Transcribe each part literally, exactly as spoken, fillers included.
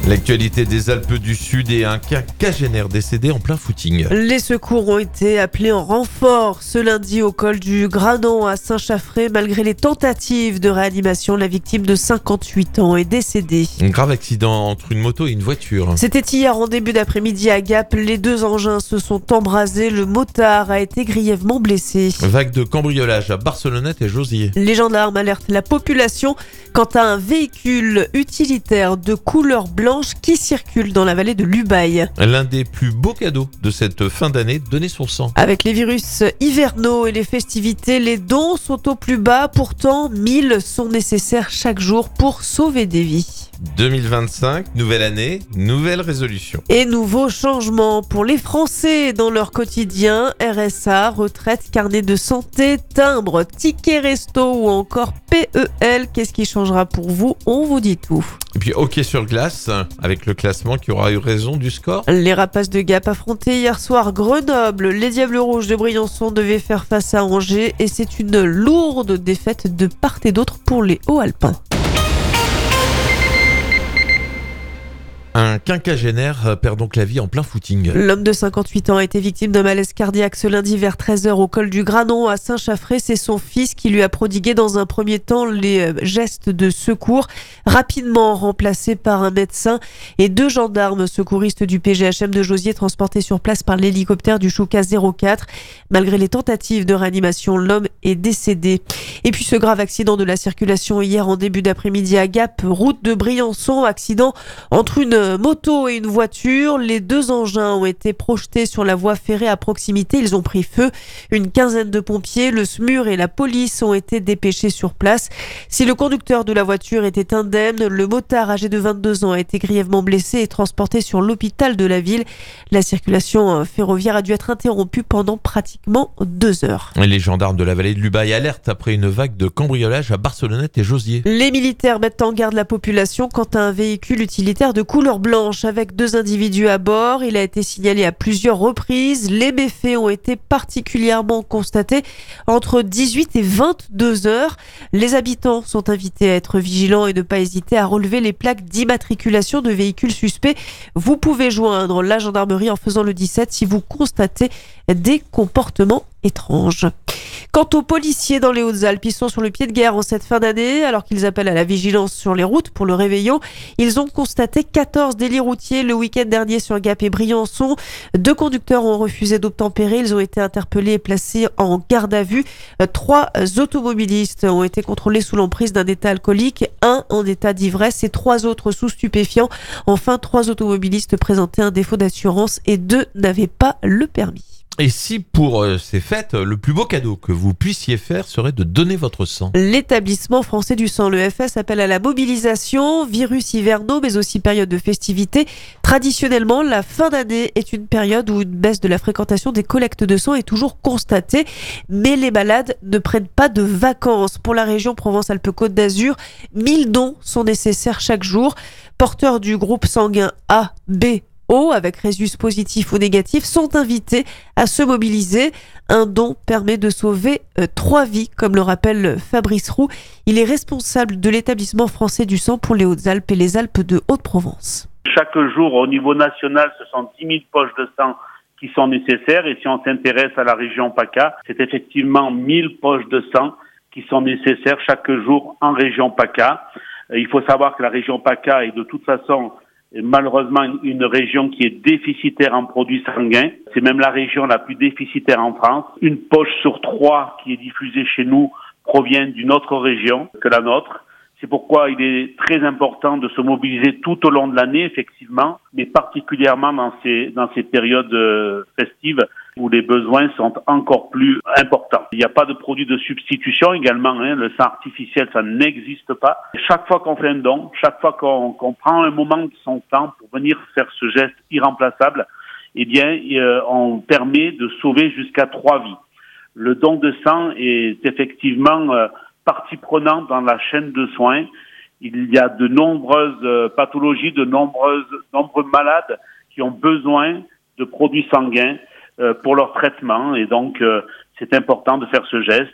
L'actualité des Alpes du Sud et un quinquagénaire décédé en plein footing. Les secours ont été appelés en renfort ce lundi au col du Granon à Saint-Chaffré. Malgré les tentatives de réanimation, la victime de cinquante-huit ans est décédée. Un grave accident entre une moto et une voiture. C'était hier en début d'après-midi à Gap. Les deux engins se sont embrasés. Le motard a été grièvement blessé. Vague de cambriolage à Barcelonnette et Josier. Les gendarmes alertent la population quant à un véhicule utilitaire de couleur blanche qui circule dans la vallée de l'Ubaye. L'un des plus beaux cadeaux de cette fin d'année, donner son sang. Avec les virus hivernaux et les festivités, les dons sont au plus bas. Pourtant, mille sont nécessaires chaque jour pour sauver des vies. deux mille vingt-cinq, nouvelle année, nouvelle résolution. Et nouveaux changements pour les Français dans leur quotidien. R S A, retraite, carnet de santé, timbre, ticket resto ou encore P E L. Qu'est-ce qui changera pour vous? On vous dit tout. Et puis hockey sur glace, avec le classement qui aura eu raison du score. Les Rapaces de Gap affrontaient hier soir Grenoble. Les Diables Rouges de Briançon devaient faire face à Angers et c'est une lourde défaite de part et d'autre pour les Hauts-Alpins. Un quinquagénaire perd donc la vie en plein footing. L'homme de cinquante-huit ans a été victime d'un malaise cardiaque ce lundi vers treize heures au col du Granon à Saint-Chaffré. C'est son fils qui lui a prodigué dans un premier temps les gestes de secours, rapidement remplacé par un médecin et deux gendarmes secouristes du P G H M de Josier transportés sur place par l'hélicoptère du Chouca zéro quatre. Malgré les tentatives de réanimation, l'homme est décédé. Et puis ce grave accident de la circulation hier en début d'après-midi à Gap, route de Briançon, accident entre une moto et une voiture. Les deux engins ont été projetés sur la voie ferrée à proximité. Ils ont pris feu. Une quinzaine de pompiers, le S M U R et la police ont été dépêchés sur place. Si le conducteur de la voiture était indemne, le motard âgé de vingt-deux ans a été grièvement blessé et transporté sur l'hôpital de la ville. La circulation ferroviaire a dû être interrompue pendant pratiquement deux heures. Les gendarmes de la vallée de l'Ubaye alertent après une vague de cambriolage à Barcelonnette et Josier. Les militaires mettent en garde la population quant à un véhicule utilitaire de couleur blanche avec deux individus à bord. Il a été signalé à plusieurs reprises. Les méfaits ont été particulièrement constatés entre dix-huit et vingt-deux heures. Les habitants sont invités à être vigilants et ne pas hésiter à relever les plaques d'immatriculation de véhicules suspects. Vous pouvez joindre la gendarmerie en faisant le dix-sept si vous constatez des comportements étranges. Quant aux policiers dans les Hautes-Alpes, ils sont sur le pied de guerre en cette fin d'année. Alors qu'ils appellent à la vigilance sur les routes pour le réveillon, ils ont constaté quatorze délits routiers le week-end dernier sur Gap et Briançon. Deux conducteurs ont refusé d'obtempérer. Ils ont été interpellés et placés en garde à vue. Trois automobilistes ont été contrôlés sous l'emprise d'un état alcoolique, un en état d'ivresse et trois autres sous stupéfiants. Enfin, trois automobilistes présentaient un défaut d'assurance et deux n'avaient pas le permis. Et si pour euh, ces fêtes, le plus beau cadeau que vous puissiez faire serait de donner votre sang? L'établissement français du sang, le F S, appelle à la mobilisation, virus hivernaux, mais aussi période de festivités. Traditionnellement, la fin d'année est une période où une baisse de la fréquentation des collectes de sang est toujours constatée. Mais les malades ne prennent pas de vacances. Pour la région Provence-Alpes-Côte d'Azur, mille dons sont nécessaires chaque jour. Porteurs du groupe sanguin A, B, O, avec résus positif ou négatif, sont invités à se mobiliser. Un don permet de sauver euh, trois vies, comme le rappelle Fabrice Roux. Il est responsable de l'établissement français du sang pour les Hautes-Alpes et les Alpes de Haute-Provence. Chaque jour, au niveau national, ce sont dix mille poches de sang qui sont nécessaires. Et si on s'intéresse à la région PACA, c'est effectivement mille poches de sang qui sont nécessaires chaque jour en région PACA. Il faut savoir que la région PACA est de toute façon malheureusement une région qui est déficitaire en produits sanguins. C'est même la région la plus déficitaire en France. Une poche sur trois qui est diffusée chez nous provient d'une autre région que la nôtre. C'est pourquoi il est très important de se mobiliser tout au long de l'année, effectivement, mais particulièrement dans ces, dans ces périodes festives où les besoins sont encore plus importants. Il n'y a pas de produit de substitution également, hein. Le sang artificiel, ça n'existe pas. Chaque fois qu'on fait un don, chaque fois qu'on, qu'on prend un moment de son temps pour venir faire ce geste irremplaçable, eh bien, euh, on permet de sauver jusqu'à trois vies. Le don de sang est effectivement euh, partie prenante dans la chaîne de soins. Il y a de nombreuses euh, pathologies, de nombreuses, nombreux malades qui ont besoin de produits sanguins euh, pour leur traitement et donc euh, c'est important de faire ce geste.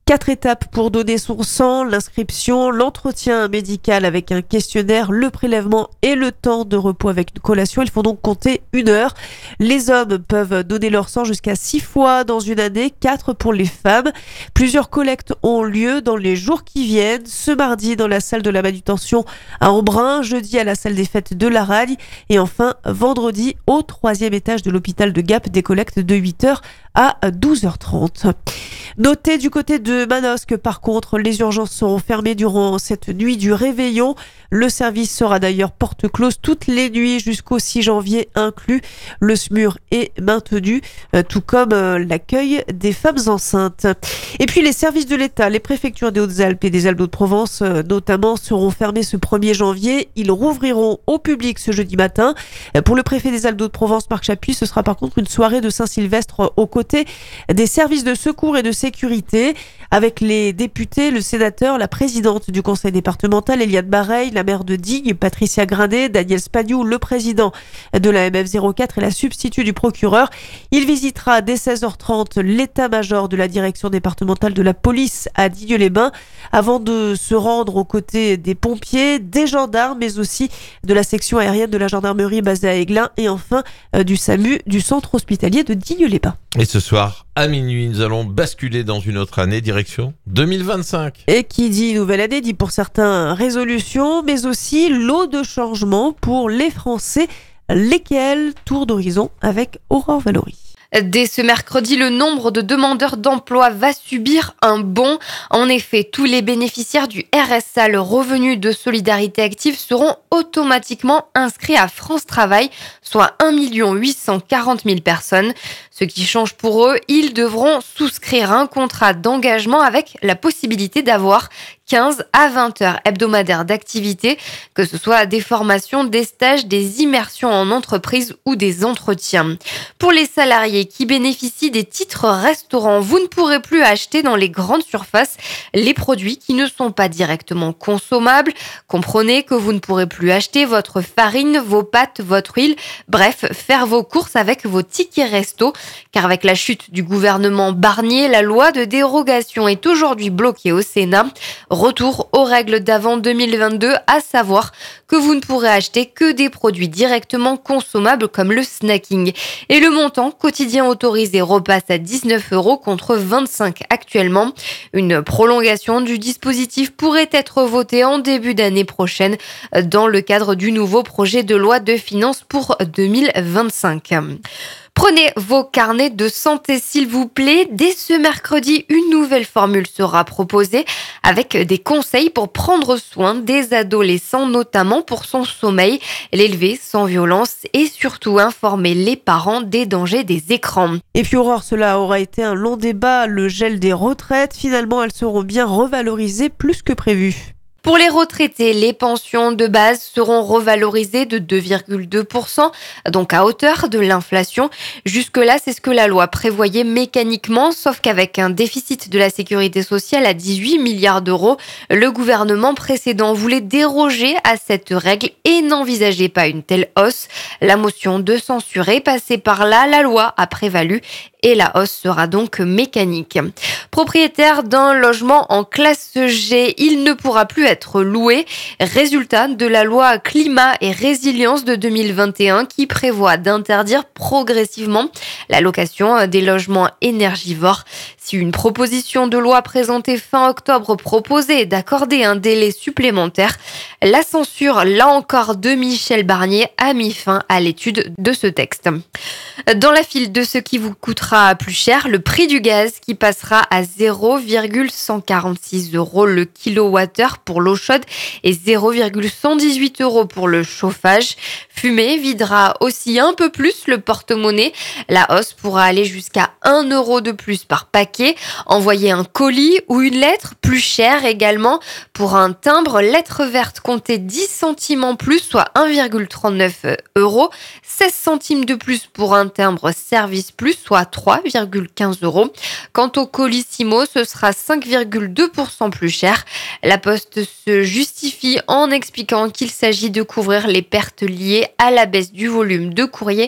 Quatre étapes pour donner son sang, l'inscription, l'entretien médical avec un questionnaire, le prélèvement et le temps de repos avec une collation. Il faut donc compter une heure. Les hommes peuvent donner leur sang jusqu'à six fois dans une année, quatre pour les femmes. Plusieurs collectes ont lieu dans les jours qui viennent. Ce mardi dans la salle de la manutention à Embrun, jeudi à la salle des fêtes de Laragne et enfin vendredi au troisième étage de l'hôpital de Gap, des collectes de huit heures à douze heures trente. Notez du côté de Manosque, par contre, les urgences seront fermées durant cette nuit du réveillon. Le service sera d'ailleurs porte close toutes les nuits jusqu'au six janvier inclus. Le S M U R est maintenu, tout comme l'accueil des femmes enceintes. Et puis les services de l'État, les préfectures des Hautes-Alpes et des Alpes-de-Provence notamment seront fermés ce premier janvier. Ils rouvriront au public ce jeudi matin. Pour le préfet des Alpes-de-Provence, Marc Chapuis, ce sera par contre une soirée de Saint-Sylvestre aux côtés des services de secours et de sécurité avec les députés, le sénateur, la présidente du conseil départemental, Eliane Bareil, la maire de Digne, Patricia Grindet, Daniel Spagnoux, le président de la M F zéro quatre et la substitut du procureur. Il visitera dès seize heures trente l'état-major de la direction départementale de la police à Digne-les-Bains avant de se rendre aux côtés des pompiers, des gendarmes, mais aussi de la section aérienne de la gendarmerie basée à Aiglun et enfin euh, du SAMU du centre hospitalier de Digne-les-Bains. Et ce soir, à minuit, nous allons basculer dans une autre année, direction deux mille vingt-cinq. Et qui dit nouvelle année, dit pour certains résolutions, mais aussi lot de changements pour les Français. Lesquels? Tour d'horizon avec Aurore Valory. Dès ce mercredi, le nombre de demandeurs d'emploi va subir un bond. En effet, tous les bénéficiaires du R S A, le revenu de solidarité active, seront automatiquement inscrits à France Travail, soit un million huit cent quarante mille personnes. Ce qui change pour eux, ils devront souscrire un contrat d'engagement avec la possibilité d'avoir quinze à vingt heures hebdomadaires d'activité, que ce soit des formations, des stages, des immersions en entreprise ou des entretiens. Pour les salariés qui bénéficient des titres restaurants, vous ne pourrez plus acheter dans les grandes surfaces les produits qui ne sont pas directement consommables. Comprenez que vous ne pourrez plus acheter votre farine, vos pâtes, votre huile, bref, faire vos courses avec vos tickets resto. Car avec la chute du gouvernement Barnier, la loi de dérogation est aujourd'hui bloquée au Sénat. Retour aux règles d'avant deux mille vingt-deux, à savoir que vous ne pourrez acheter que des produits directement consommables comme le snacking. Et le montant quotidien autorisé repasse à dix-neuf euros contre vingt-cinq actuellement. Une prolongation du dispositif pourrait être votée en début d'année prochaine dans le cadre du nouveau projet de loi de finances pour deux mille vingt-cinq. Prenez vos carnets de santé s'il vous plaît. Dès ce mercredi, une nouvelle formule sera proposée avec des conseils pour prendre soin des adolescents, notamment pour son sommeil, l'élever sans violence et surtout informer les parents des dangers des écrans. Et puis Aurore, cela aura été un long débat, le gel des retraites. Finalement, elles seront bien revalorisées plus que prévu. Pour les retraités, les pensions de base seront revalorisées de deux virgule deux pour cent, donc à hauteur de l'inflation. Jusque-là, c'est ce que la loi prévoyait mécaniquement, sauf qu'avec un déficit de la sécurité sociale à dix-huit milliards d'euros, le gouvernement précédent voulait déroger à cette règle et n'envisageait pas une telle hausse. La motion de censure est passée par là, la loi a prévalu et la hausse sera donc mécanique. Propriétaire d'un logement en classe G, il ne pourra plus être loué. Résultat de la loi climat et résilience de deux mille vingt et un qui prévoit d'interdire progressivement la location des logements énergivores. Si une proposition de loi présentée fin octobre proposait d'accorder un délai supplémentaire, la censure, là encore de Michel Barnier, a mis fin à l'étude de ce texte. Dans la file de ce qui vous coûtera plus cher, le prix du gaz qui passera à zéro virgule cent quarante-six euros le kilowattheure pour l'eau chaude et zéro virgule cent dix-huit euros pour le chauffage. Fumée videra aussi un peu plus le porte-monnaie. La hausse pourra aller jusqu'à un euro de plus par paquet. Envoyer un colis ou une lettre, plus cher également. Pour un timbre, lettre verte, comptez dix centimes en plus, soit un virgule trente-neuf euros. seize centimes de plus pour un timbre service plus, soit trois virgule quinze euros. Quant au colissimo, ce sera cinq virgule deux pour cent plus cher. La Poste se justifie en expliquant qu'il s'agit de couvrir les pertes liées à la baisse du volume de courrier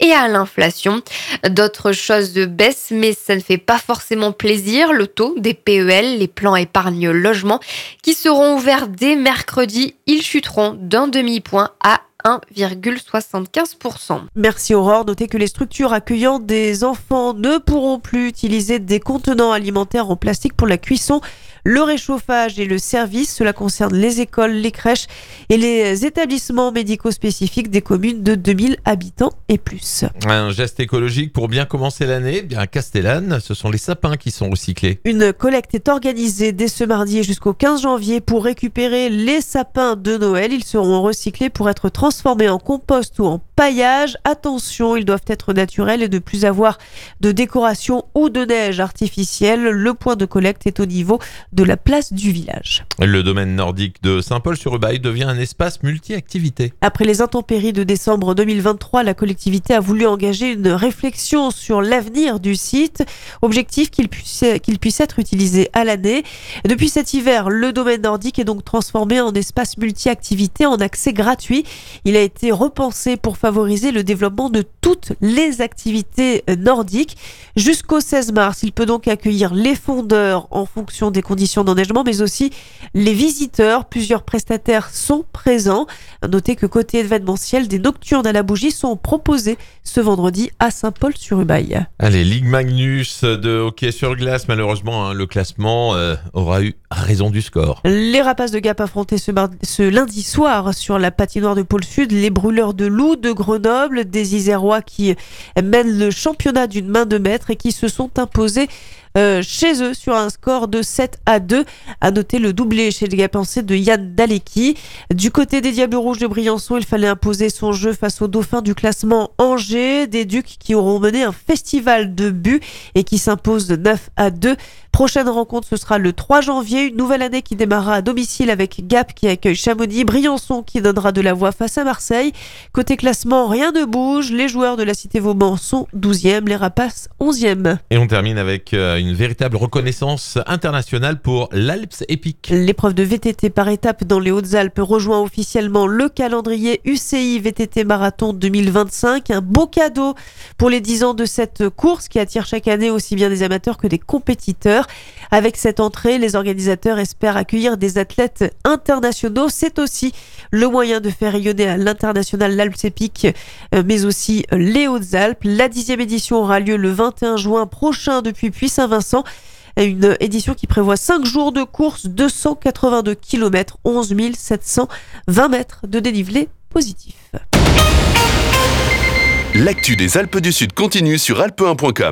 et à l'inflation. D'autres choses baissent, mais ça ne fait pas forcément plaisir. Le taux des P E L, les plans épargne logement, qui seront ouverts dès mercredi, ils chuteront d'un demi-point à un virgule soixante-quinze pour cent. Merci Aurore. Notez que les structures accueillant des enfants ne pourront plus utiliser des contenants alimentaires en plastique pour la cuisson, le réchauffage et le service. Cela concerne les écoles, les crèches et les établissements médicaux spécifiques des communes de deux mille habitants et plus. Un geste écologique pour bien commencer l'année. Bien à Castellane, ce sont les sapins qui sont recyclés. Une collecte est organisée dès ce mardi et jusqu'au quinze janvier pour récupérer les sapins de Noël. Ils seront recyclés pour être transformés en compost ou en paillage. Attention, ils doivent être naturels et ne plus avoir de décoration ou de neige artificielle. Le point de collecte est au niveau de la place du village. Le domaine nordique de Saint-Paul-sur-Ubaye devient un espace multi-activités. Après les intempéries de décembre deux mille vingt-trois, la collectivité a voulu engager une réflexion sur l'avenir du site. Objectif qu'il puisse, qu'il puisse être utilisé à l'année. Depuis cet hiver, le domaine nordique est donc transformé en espace multi-activités en accès gratuit. Il a été repensé pour favoriser le développement de toutes les activités nordiques. Jusqu'au seize mars, il peut donc accueillir les fondeurs en fonction des conditions d'enneigement, mais aussi les visiteurs. Plusieurs prestataires sont présents. Notez que côté événementiel, des nocturnes à la bougie sont proposés ce vendredi à Saint-Paul-sur-Ubaye. Allez, Ligue Magnus de hockey sur glace. Malheureusement, hein, le classement euh, aura eu raison du score. Les Rapaces de Gap affrontaient ce, mardi, ce lundi soir sur la patinoire de Pôle Sud les Brûleurs de Loups de Grenoble, des Isérois qui mènent le championnat d'une main de maître et qui se sont imposés Euh, chez eux sur un score de sept à deux. À noter le doublé chez les Gapençais de Yann Dalecki. Du côté des Diables Rouges de Briançon, il fallait imposer son jeu face aux dauphins du classement Angers, des Ducs qui auront mené un festival de buts et qui s'imposent de neuf à deux. Prochaine rencontre, ce sera le trois janvier, une nouvelle année qui démarrera à domicile avec Gap qui accueille Chamonix, Briançon qui donnera de la voix face à Marseille. Côté classement, rien ne bouge, les joueurs de la Cité Vauban sont douzième, les Rapaces onzième. Et on termine avec euh, une véritable reconnaissance internationale pour l'Alps Epic. L'épreuve de V T T par étape dans les Hautes-Alpes rejoint officiellement le calendrier U C I V T T Marathon deux mille vingt-cinq. Un beau cadeau pour les dix ans de cette course qui attire chaque année aussi bien des amateurs que des compétiteurs. Avec cette entrée, les organisateurs espèrent accueillir des athlètes internationaux. C'est aussi le moyen de faire rayonner à l'international l'Alps Epic, mais aussi les Hautes-Alpes. La dixième édition aura lieu le vingt et un juin prochain depuis Puy-Saint-Vincent. Une édition qui prévoit cinq jours de course, deux cent quatre-vingt-deux kilomètres, onze mille sept cent vingt mètres de dénivelé positif. L'actu des Alpes du Sud continue sur alpe un point com.